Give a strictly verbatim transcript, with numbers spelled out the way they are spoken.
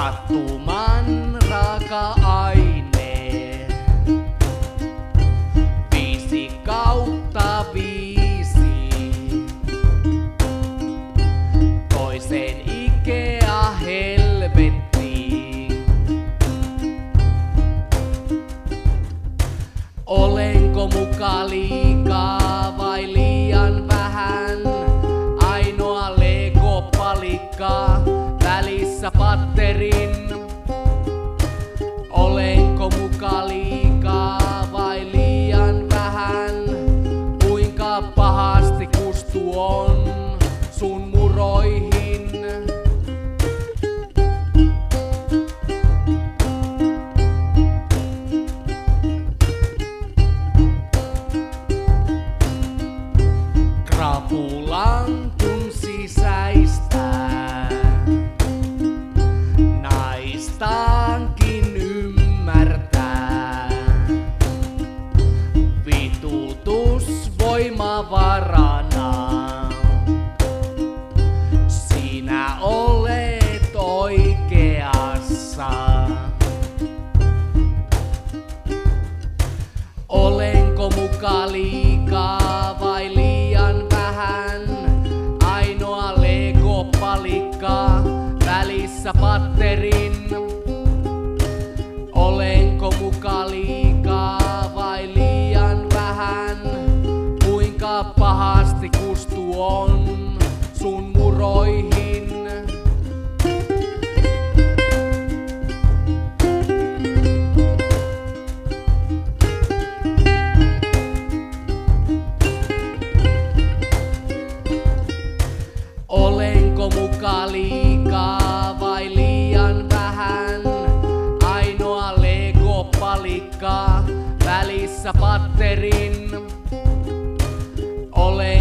Sattuman raaka-aine. Viisi kautta viisi. Toisen Ikea helvettiin. Olenko muka liikaa vai liian vähän? Ainoa Lego-palikka välissä patterin. Olenko muka liikaa vai liian vähän? Kuinka pahasti kustu on sun muroihin? Krapulan kun sisäistää, naistaankin ymmärtää. Vitutus voimavarana, sinä olet oikeassa. Olenko muka liikaa vai liian vähän? Ainoa Lego-palikka välissä patterin. Olenko muka liikaa vai liian vähän? Kuinka pahasti kustu on sun muroihin? Olenko muka liikaa vai liian vähän? Ainoa Lego-palikka välissä patterin. Olen